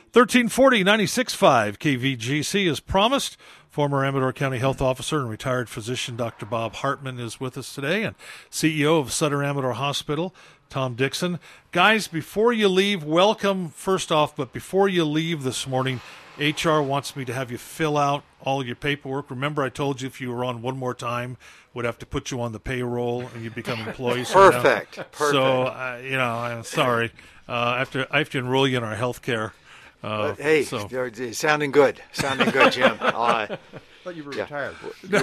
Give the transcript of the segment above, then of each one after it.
1340 96.5 KVGC as promised. Former Amador County Health Officer and retired physician Dr. Bob Hartman is with us today, and CEO of Sutter Amador Hospital, Tom Dixon. Guys, before you leave, welcome first off, but before you leave this morning, HR wants me to have you fill out all your paperwork. Remember, I told you if you were on one more time, we'd have to put you on the payroll and you become employees. Perfect. So, I'm sorry. I have to enroll you in our health care. You're sounding good. Jim. I thought you were retired.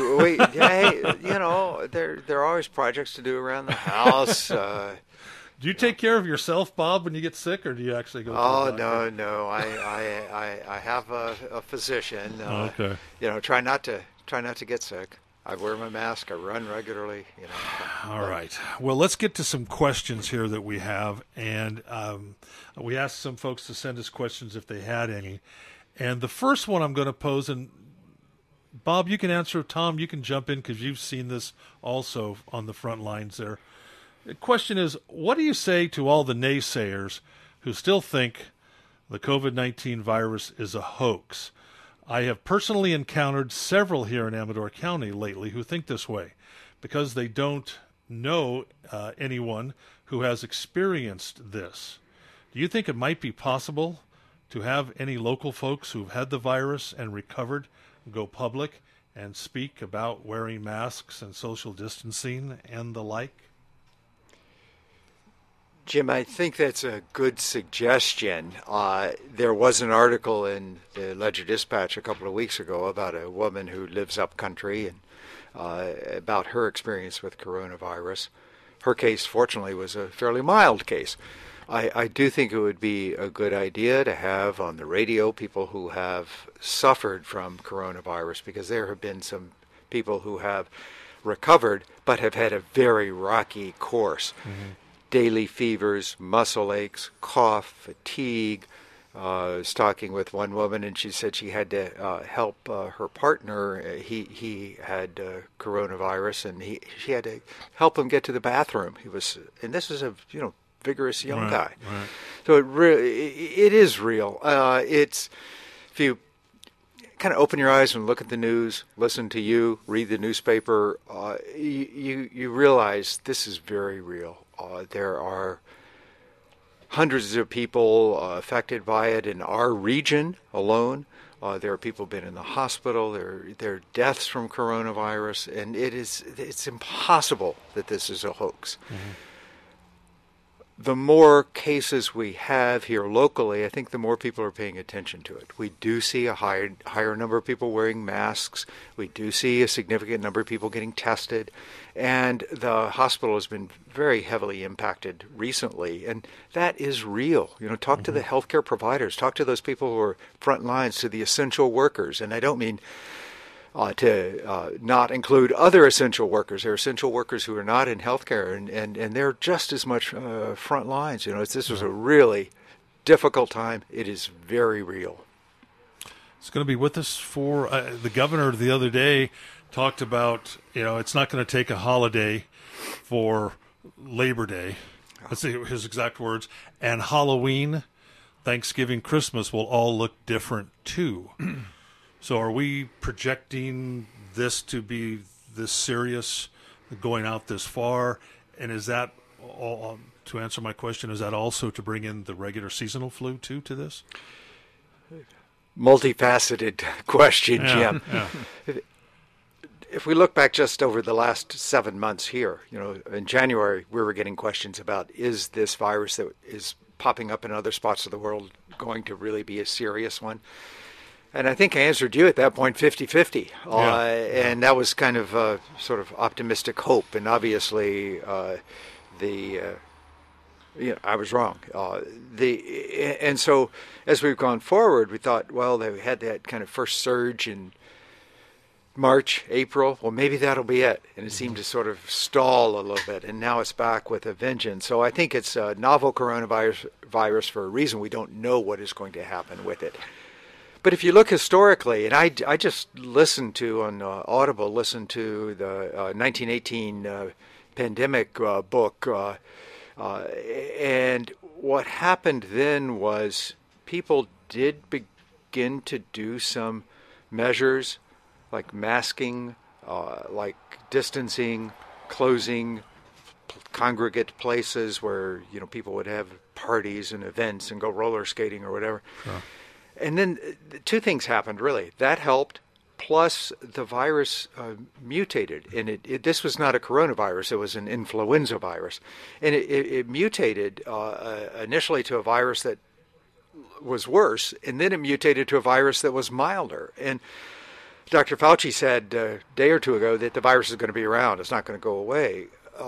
There are always projects to do around the house. Do you take care of yourself, Bob, when you get sick, or do you actually go to the doctor? No. I have a physician. Okay. Try not to get sick. I wear my mask. I run regularly. All right. Well, let's get to some questions here that we have, and we asked some folks to send us questions if they had any. And the first one I'm going to pose, and Bob, you can answer. Tom, you can jump in because you've seen this also on the front lines there. The question is, what do you say to all the naysayers who still think the COVID-19 virus is a hoax? I have personally encountered several here in Amador County lately who think this way because they don't know anyone who has experienced this. Do you think it might be possible to have any local folks who've had the virus and recovered go public and speak about wearing masks and social distancing and the like? Jim, I think that's a good suggestion. There was an article in the Ledger-Dispatch a couple of weeks ago about a woman who lives up country and about her experience with coronavirus. Her case, fortunately, was a fairly mild case. I do think it would be a good idea to have on the radio people who have suffered from coronavirus, because there have been some people who have recovered but have had a very rocky course. Mm-hmm. Daily fevers, muscle aches, cough, fatigue. I was talking with one woman, and she said she had to help her partner. He had coronavirus, and she had to help him get to the bathroom. And this is a vigorous young guy. Right. So it is real. If you kind of open your eyes and look at the news, listen to you, read the newspaper, you realize this is very real. There are hundreds of people affected by it in our region alone. There are people been in the hospital. There are deaths from coronavirus, and it's impossible that this is a hoax. Mm-hmm. The more cases we have here locally, I think the more people are paying attention to it. We do see a higher number of people wearing masks. We do see a significant number of people getting tested. And the hospital has been very heavily impacted recently. And that is real. Talk mm-hmm. to the healthcare providers. Talk to those people who are front lines, to the essential workers. And I don't mean to not include other essential workers. There are essential workers who are not in healthcare, and they're just as much front lines. This was a really difficult time. It is very real. It's going to be with us for the governor the other day talked about, it's not going to take a holiday for Labor Day. Let's see his exact words. And Halloween, Thanksgiving, Christmas will all look different too. So are we projecting this to be this serious, going out this far? And is that, all, to answer my question, is that also to bring in the regular seasonal flu too to this? Multifaceted question, Jim. Yeah. If we look back just over the last 7 months here, in January we were getting questions about, is this virus that is popping up in other spots of the world going to really be a serious one? And I think I answered you at that point 50-50. And that was kind of a sort of optimistic hope. And obviously, I was wrong. And so as we've gone forward, we thought, well, they had that kind of first surge in March, April. Well, maybe that'll be it. And it seemed to sort of stall a little bit. And now it's back with a vengeance. So I think it's a novel coronavirus for a reason. We don't know what is going to happen with it. But if you look historically, and I just listened to on Audible, listened to the 1918 pandemic book, and what happened then was people did begin to do some measures like masking, like distancing, closing congregate places where people would have parties and events and go roller skating or whatever. Sure. And then two things happened really. That helped. Plus, the virus mutated, and this was not a coronavirus; it was an influenza virus, and it mutated initially to a virus that was worse, and then it mutated to a virus that was milder. And Dr. Fauci said a day or two ago that the virus is going to be around; it's not going to go away,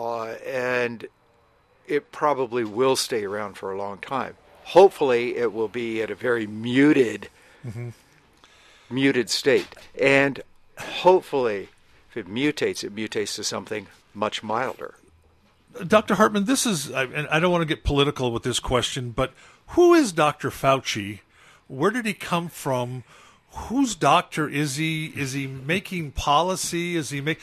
and it probably will stay around for a long time. Hopefully, it will be at a very muted. Mm-hmm. Muted state, and hopefully if it mutates to something much milder. Dr. Hartman, this is, and I don't want to get political with this question, but who is Dr. Fauci? Where did he come from? Whose doctor is he? Is he making policy?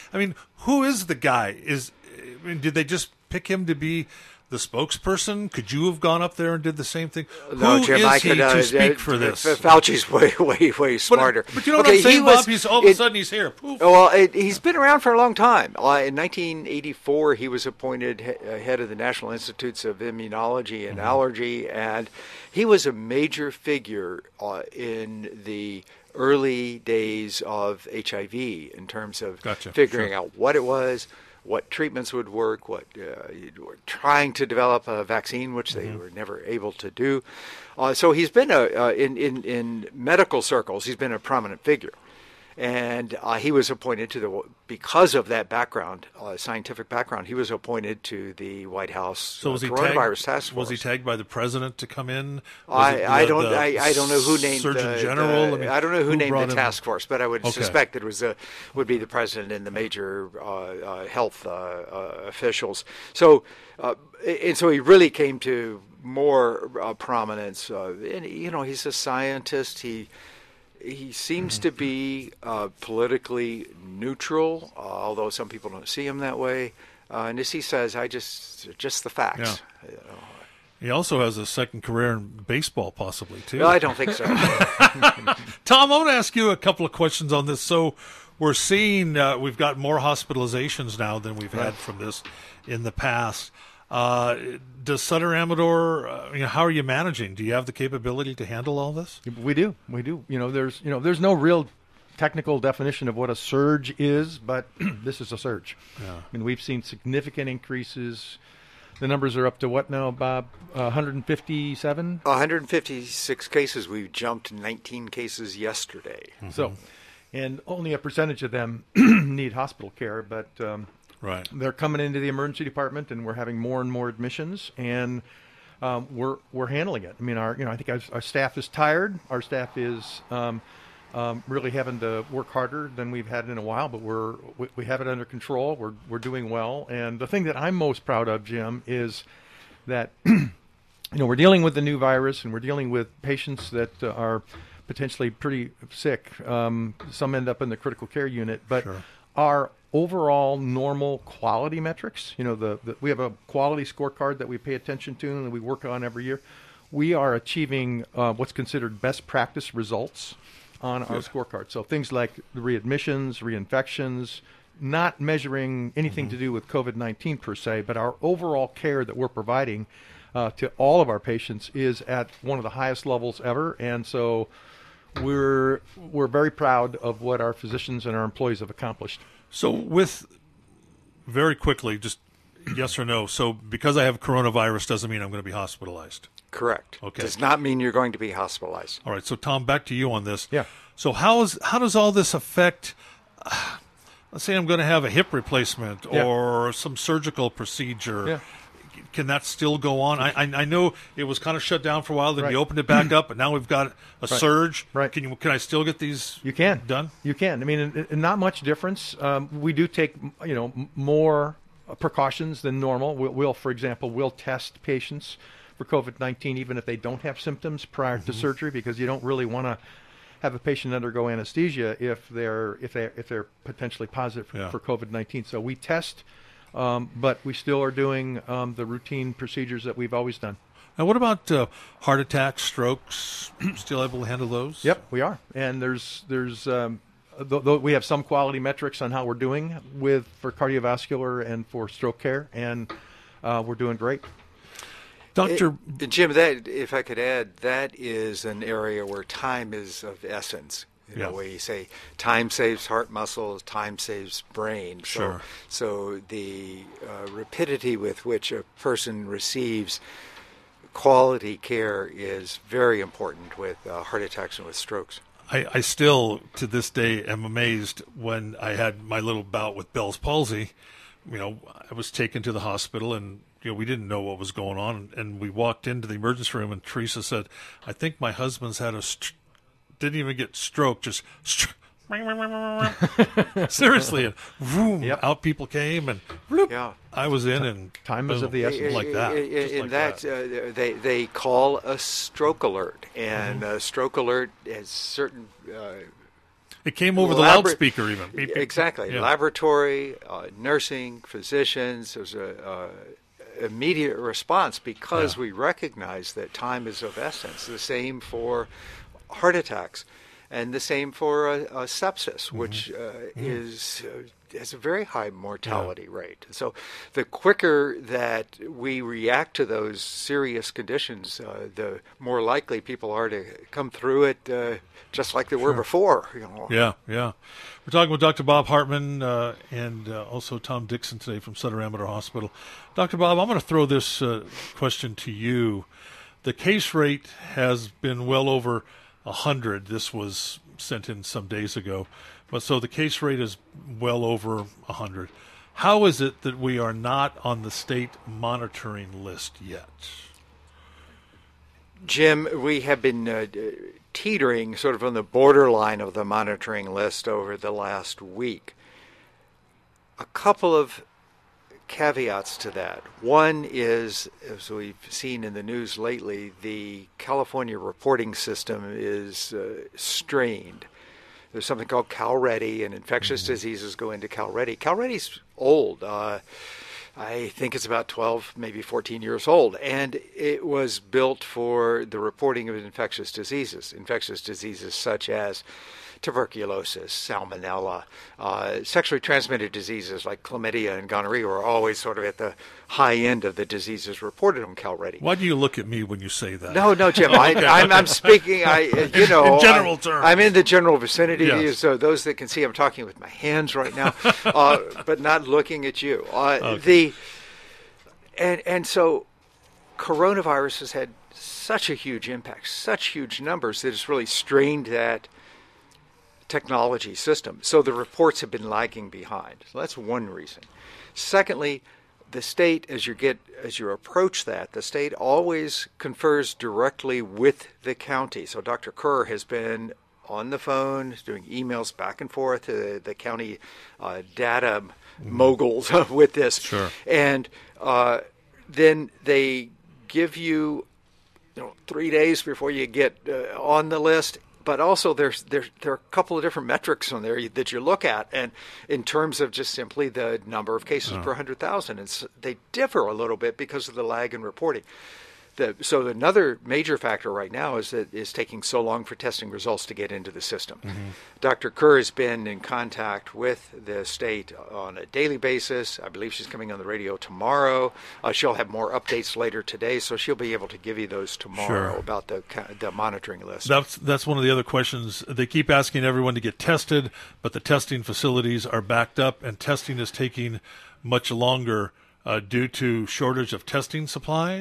Who is the guy? Did they just pick him to be the spokesperson? Could you have gone up there and did the same thing? No, Who Jim, is he to speak for this? Fauci's way smarter. But you know what I'm saying, Bob? All of a sudden he's here. Poof. Well, he's been around for a long time. In 1984, he was appointed head of the National Institutes of Immunology and Allergy, and he was a major figure in the early days of HIV in terms of figuring out what it was, what treatments would work, what trying to develop a vaccine, which they were never able to do. So he's been in medical circles, he's been a prominent figure. And he was appointed because of that background, scientific background, he was appointed to the White House coronavirus task force. Was he tagged by the president to come in? I don't know who named Surgeon General. I don't know who named the task force, but I would suspect it would be the president and the major health officials. So and so he really came to more prominence. And he's a scientist. He seems to be politically neutral, although some people don't see him that way. And as he says, just the facts. Yeah. He also has a second career in baseball, possibly, too. No, I don't think so. Tom, I want to ask you a couple of questions on this. So we're seeing we've got more hospitalizations now than we've had from this in the past. Does Sutter Amador, how are you managing? Do you have the capability to handle all this? We do. There's no real technical definition of what a surge is, but this is a surge. Yeah. We've seen significant increases. The numbers are up to what now, Bob? 157? 156 cases. We've jumped 19 cases yesterday. Mm-hmm. So, and only a percentage of them need hospital care, but right. They're coming into the emergency department, and we're having more and more admissions, and we're handling it. I think our staff is tired. Our staff is really having to work harder than we've had in a while, but we have it under control. We're doing well, and the thing that I'm most proud of, Jim, is that we're dealing with the new virus, and we're dealing with patients that are potentially pretty sick. Some end up in the critical care unit, but our overall normal quality metrics, we have a quality scorecard that we pay attention to and that we work on every year. We are achieving what's considered best practice results on our scorecard. So things like the readmissions, reinfections, not measuring anything to do with COVID-19 per se, but our overall care that we're providing to all of our patients is at one of the highest levels ever. And so we're very proud of what our physicians and our employees have accomplished. So very quickly, just yes or no. So because I have coronavirus doesn't mean I'm going to be hospitalized. Correct. Okay. Does not mean you're going to be hospitalized. All right. So Tom, back to you on this. Yeah. So how does all this affect, let's say I'm going to have a hip replacement or some surgical procedure. Yeah. Can that still go on? I know it was kind of shut down for a while, then you opened it back up, but now we've got a surge. Right. Can I still get these done? You can. Not much difference. We do take, more precautions than normal. For example, we'll test patients for COVID-19 even if they don't have symptoms prior to surgery, because you don't really want to have a patient undergo anesthesia if they're potentially positive for COVID-19. So we test. But we still are doing the routine procedures that we've always done. Now, what about heart attacks, strokes? Still able to handle those? Yep, we are. And there's we have some quality metrics on how we're doing for cardiovascular and for stroke care, and we're doing great. Dr. Jim, that, if I could add, that is an area where time is of essence. You know, where you say time saves heart muscle, time saves brain. Sure. So the rapidity with which a person receives quality care is very important with heart attacks and with strokes. I still, to this day, am amazed when I had my little bout with Bell's palsy. You know, I was taken to the hospital, and we didn't know what was going on. And we walked into the emergency room, and Teresa said, "I think my husband's had didn't even get stroke, just seriously." And boom, out people came, and bloop, I was in, and time is of the essence, like that. They call a stroke alert, and a stroke alert has certain. It came over the loudspeaker, even. Exactly, laboratory, nursing, physicians. There's a immediate response because we recognize that time is of essence. The same for heart attacks, and the same for sepsis, which has a very high mortality rate. So the quicker that we react to those serious conditions, the more likely people are to come through it just like they were before. Yeah. We're talking with Dr. Bob Hartman and also Tom Dixon today from Sutter Amateur Hospital. Dr. Bob, I'm going to throw this question to you. The case rate has been well over 100. This was sent in some days ago. But so the case rate is well over 100. How is it that we are not on the state monitoring list yet? Jim, we have been teetering sort of on the borderline of the monitoring list over the last week. A couple of caveats to that. One is, as we've seen in the news lately, the California reporting system is strained. There's something called CalReady, and infectious diseases go into CalReady. CalReady's old. I think it's about 12, maybe 14 years old, and it was built for the reporting of infectious diseases such as tuberculosis, salmonella, sexually transmitted diseases like chlamydia and gonorrhea are always sort of at the high end of the diseases reported on CalReady. Why do you look at me when you say that? No, Jim. I'm speaking. In general terms. I'm in the general vicinity. Yes. So those that can see, I'm talking with my hands right now, but not looking at you. And so, coronavirus has had such a huge impact, such huge numbers that it's really strained that technology system. So the reports have been lagging behind. So that's one reason. Secondly, the state, as you approach that, the state always confers directly with the county. So Dr. Kerr has been on the phone, doing emails back and forth to the county data moguls with this. Sure. And then they give you 3 days before you get on the list. But also there are a couple of different metrics on there that you look at, and in terms of just simply the number of cases per 100,000, and they differ a little bit because of the lag in reporting. So another major factor right now is that it's taking so long for testing results to get into the system. Dr. Kerr has been in contact with the state on a daily basis. I believe she's coming on the radio tomorrow. She'll have more updates later today, so she'll be able to give you those tomorrow about the monitoring list. That's one of the other questions. They keep asking everyone to get tested, but the testing facilities are backed up, and testing is taking much longer due to shortage of testing supplies? ?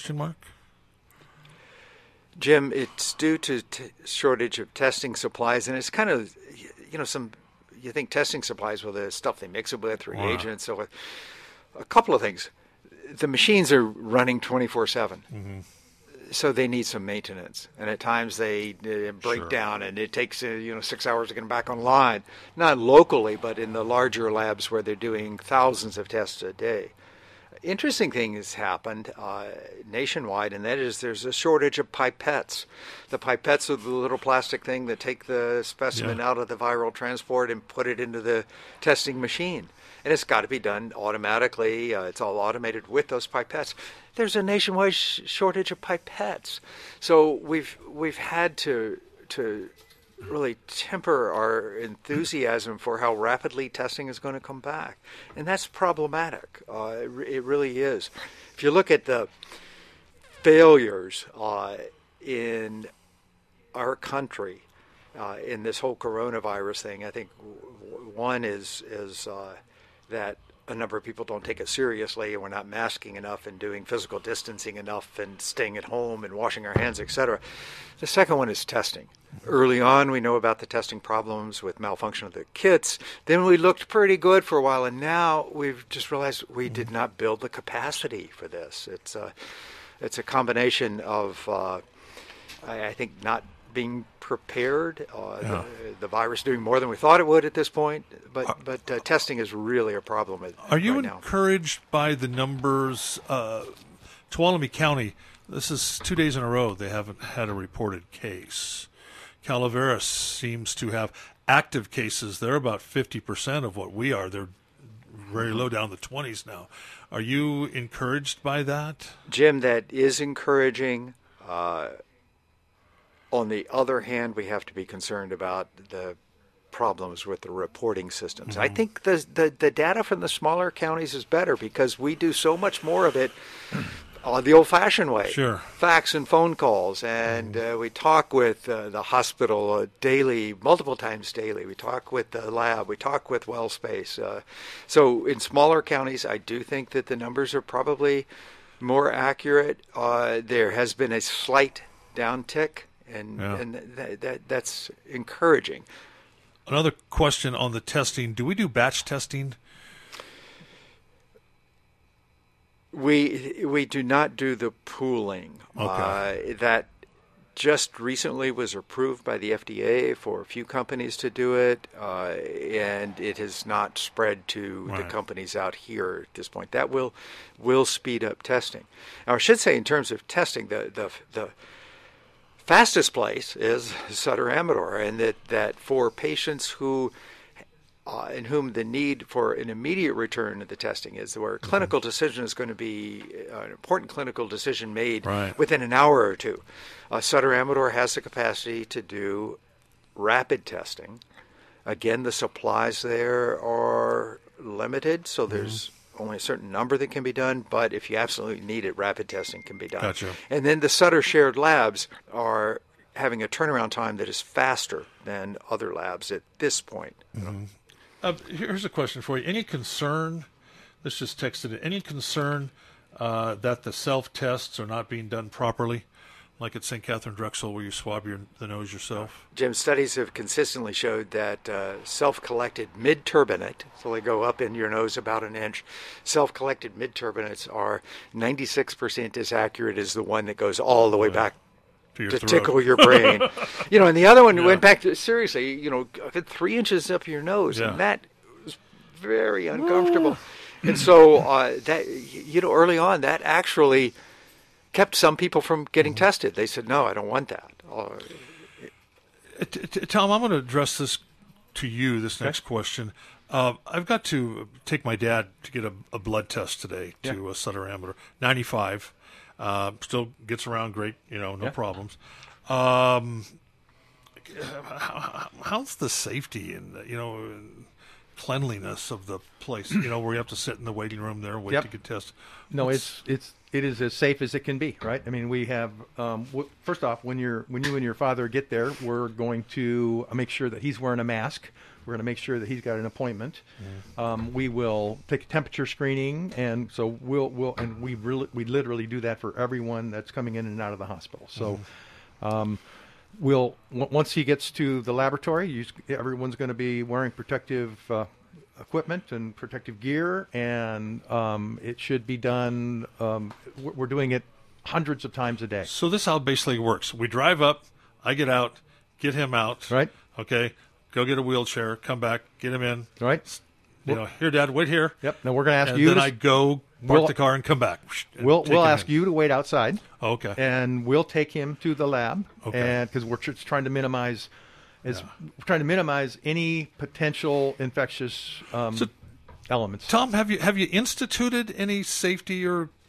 Jim, it's due to shortage of testing supplies, and it's kind of, you think testing supplies, well, the stuff they mix it with, reagents, so a couple of things. The machines are running 24/7, so they need some maintenance, and at times they break down, and it takes 6 hours to get them back online. Not locally, but in the larger labs where they're doing thousands of tests a day. Interesting thing has happened nationwide, and that is there's a shortage of pipettes. The pipettes are the little plastic thing that take the specimen out of the viral transport and put it into the testing machine. And it's got to be done automatically. It's all automated with those pipettes. there's a nationwide shortage of pipettes. So we've had to really temper our enthusiasm for how rapidly testing is going to come back, and that's problematic. It really is. If you look at the failures in our country in this whole coronavirus thing, I think one is that a number of people don't take it seriously, and we're not masking enough and doing physical distancing enough and staying at home and washing our hands, etc. The second one is testing. Early on, we know about the testing problems with malfunction of the kits. Then we looked pretty good for a while, and now we've just realized we did not build the capacity for this. It's a combination of, I think, not being prepared, the virus doing more than we thought it would at this point, but testing is really a problem Are you right now. encouraged by the numbers? Tuolumne County, this is 2 days in a row they haven't had a reported case. Calaveras seems to have active cases. They're about 50% of what we are. They're very low, down in the 20s now. Are you encouraged by that? Jim, that is encouraging. On the other hand, we have to be concerned about the problems with the reporting systems. Mm-hmm. I think the data from the smaller counties is better because we do so much more of it the old-fashioned way. Sure. Fax and phone calls, and we talk with the hospital daily, multiple times daily. We talk with the lab. We talk with WellSpace. So in smaller counties, I do think that the numbers are probably more accurate. There has been a slight downtick, and that's encouraging. Another question on the testing. Do we do batch testing? We do not do the pooling. Okay. That just recently was approved by the FDA for a few companies to do it, and it has not spread to the companies out here at this point. That will speed up testing. Now, I should say, in terms of testing, the fastest place is Sutter Amador, and that for patients who in whom the need for an immediate return to the testing is, where a clinical decision is going to be an important clinical decision made within an hour or two. Sutter Amador has the capacity to do rapid testing. Again, the supplies there are limited, so there's only a certain number that can be done, but if you absolutely need it, rapid testing can be done. Gotcha. And then the Sutter shared labs are having a turnaround time that is faster than other labs at this point. Here's a question for you. Any concern, this just texted it, any concern that the self-tests are not being done properly, like at St. Catherine Drexel where you swab the nose yourself? Jim, studies have consistently showed that self-collected mid-turbinate, so they go up in your nose about an inch, self-collected mid-turbinates are 96% as accurate as the one that goes all the way back to tickle your brain. And the other one went back to, seriously, 3 inches up your nose, and that was very uncomfortable. And so that, early on, that actually kept some people from getting tested. They said, no, I don't want that. Tom, I'm going to address this to you, this next question. I've got to take my dad to get a blood test today to Sutter Amador. 95. Still gets around great, no problems. How's the safety and, cleanliness of the place, where you have to sit in the waiting room there and wait to get tested? No, it is as safe as it can be, right? I mean, we have, first off, when you and your father get there, we're going to make sure that he's wearing a mask. We're going to make sure that he's got an appointment. We will take a temperature screening, and so we literally do that for everyone that's coming in and out of the hospital. So, once he gets to the laboratory, everyone's going to be wearing protective equipment and protective gear, and it should be done. We're doing it hundreds of times a day. So this how it basically works. We drive up, I get out, get him out. Right. Okay. Go get a wheelchair, come back, get him in. Right. Here, Dad, wait here. Yep. Now we're going to ask and you. Then I go park the car and come back. We'll ask you to wait outside. Okay. And we'll take him to the lab. Okay. And because we're just trying to minimize, any potential infectious elements. Tom, have you instituted any safety or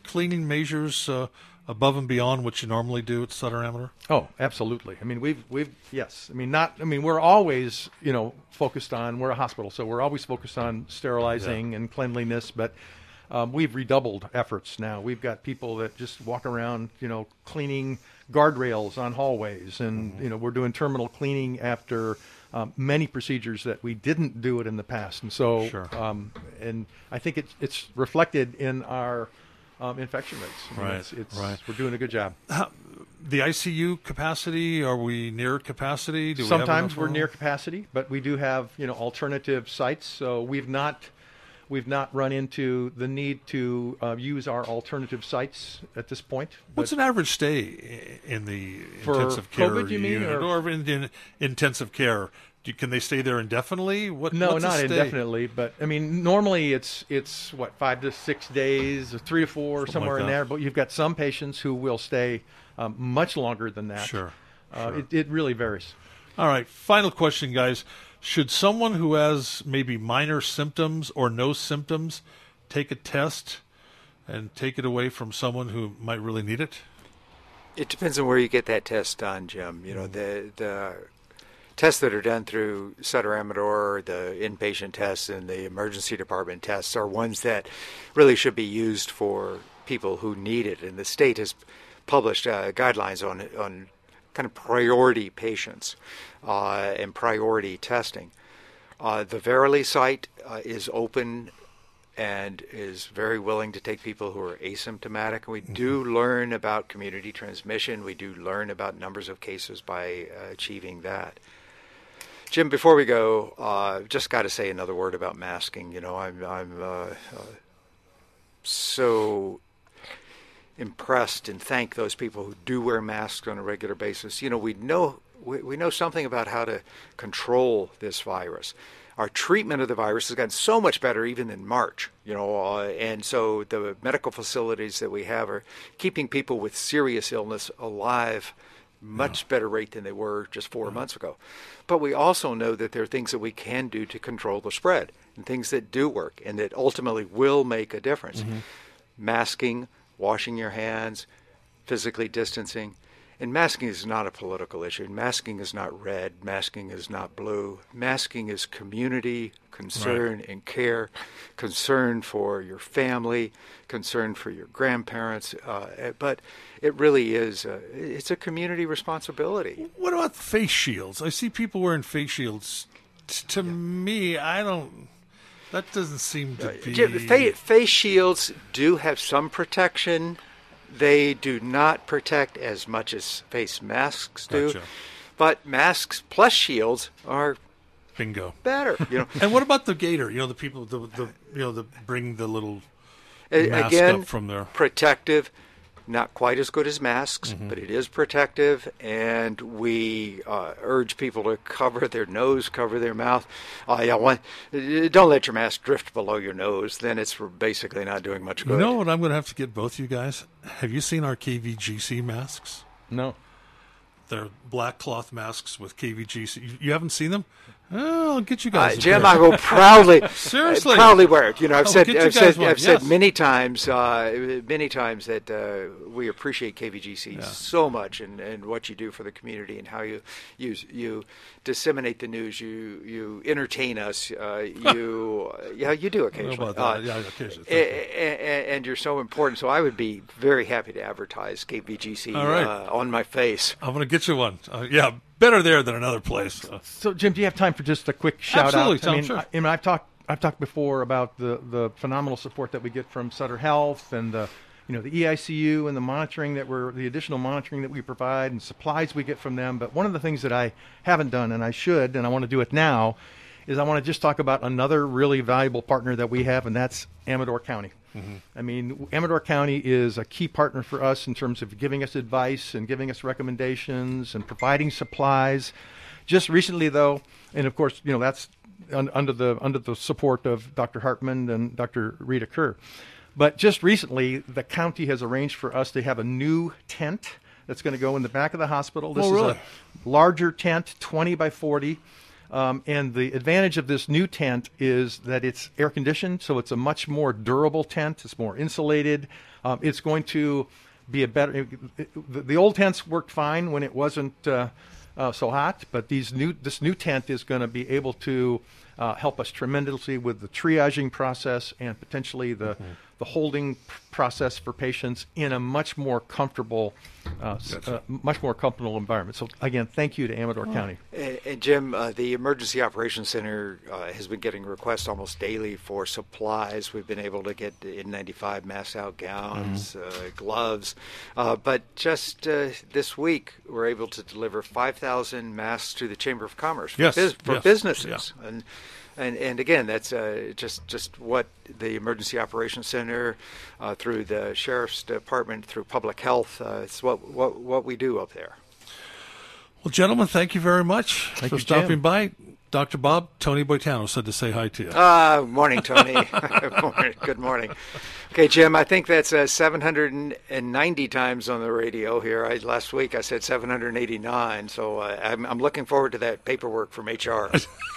cleaning measures above and beyond what you normally do at Sutter-Amador? Oh, absolutely. I mean, yes. I mean, we're always, focused on, we're a hospital, so we're always focused on sterilizing and cleanliness, but we've redoubled efforts now. We've got people that just walk around, cleaning guardrails on hallways, and, we're doing terminal cleaning after many procedures that we didn't do it in the past. And so, and I think it's reflected in our infection rates. I mean, Right. We're doing a good job. The ICU capacity, are we near capacity? Sometimes we're near capacity, but we do have, alternative sites. So we've not run into the need to use our alternative sites at this point. What's an average stay in the For intensive care COVID, you mean, unit, or in intensive care? Can they stay there indefinitely? No, what's not a stay? indefinitely, but I mean, normally it's what, 5 to 6 days, or 3 to 4, Something somewhere like in that. there. But you've got some patients who will stay much longer than that. Sure. It really varies. All right. Final question, guys. Should someone who has maybe minor symptoms or no symptoms take a test and take it away from someone who might really need it? It depends on where you get that test done, Jim. The tests that are done through Sutter-Amador, the inpatient tests and the emergency department tests, are ones that really should be used for people who need it. And the state has published guidelines on kind of priority patients and priority testing. The Verily site is open and is very willing to take people who are asymptomatic. And we do learn about community transmission. We do learn about numbers of cases by achieving that. Jim, before we go, just got to say another word about masking. I'm so impressed and thank those people who do wear masks on a regular basis. We know something about how to control this virus. Our treatment of the virus has gotten so much better even in March, and so the medical facilities that we have are keeping people with serious illness alive much better rate than they were just 4 months ago. But we also know that there are things that we can do to control the spread, and things that do work and that ultimately will make a difference. Masking, washing your hands, physically distancing. And masking is not a political issue. Masking is not red. Masking is not blue. Masking is community concern and care, concern for your family, concern for your grandparents. But it really is, it's a community responsibility. What about face shields? I see people wearing face shields. To me, that doesn't seem to be... Face shields do have some protection. They do not protect as much as face masks do. Gotcha. But masks plus shields are Bingo. better. And what about the gator? The people, the bring the little mask Again, up from there. protective, not quite as good as masks, but it is protective, and we urge people to cover their nose, cover their mouth. Don't let your mask drift below your nose. Then it's basically not doing much good. You know what I'm going to have to get both you guys? Have you seen our KVGC masks? No. They're black cloth masks with KVGC. You haven't seen them? Oh, I'll get you guys. Jim, I will proudly, Seriously? proudly wear it. I've said Yes. many times that we appreciate KVGC so much, and what you do for the community, and how you disseminate the news, you entertain us, you do occasionally. Occasionally. And you're so important. So I would be very happy to advertise KVGC on my face. I'm going to get you one. Better there than another place. So, Jim, do you have time for just a quick shout Absolutely, out? Tom, sure. I've talked before about the phenomenal support that we get from Sutter Health, and the EICU, and the additional monitoring that we provide, and supplies we get from them. But one of the things that I haven't done, and I should, and I want to do it now, is I want to just talk about another really valuable partner that we have, and that's Amador County. I mean, Amador County is a key partner for us in terms of giving us advice and giving us recommendations and providing supplies. Just recently, though, and of course, that's under the support of Dr. Hartman and Dr. Rita Kerr. But just recently, the county has arranged for us to have a new tent that's going to go in the back of the hospital. This is a larger tent, 20 by 40. And the advantage of this new tent is that it's air conditioned, so it's a much more durable tent. It's more insulated. It's going to be a better. The old tents worked fine when it wasn't so hot, but this new tent is going to be able to help us tremendously with the triaging process and potentially the holding process for patients in a much more comfortable environment. So again, thank you to Amador County. And Jim, the Emergency Operations Center has been getting requests almost daily for supplies. We've been able to get N95 mask out gowns, gloves, but just this week we're able to deliver 5,000 masks to the Chamber of Commerce for businesses. Yeah. And again, that's just what the Emergency Operations Center, through the Sheriff's Department, through Public Health, it's what we do up there. Well, gentlemen, thank you very much for stopping by. Dr. Bob, Tony Boitano said to say hi to you. Morning, Tony. Good morning. Okay, Jim, I think that's 790 times on the radio here. Last week I said 789, so I'm looking forward to that paperwork from HR.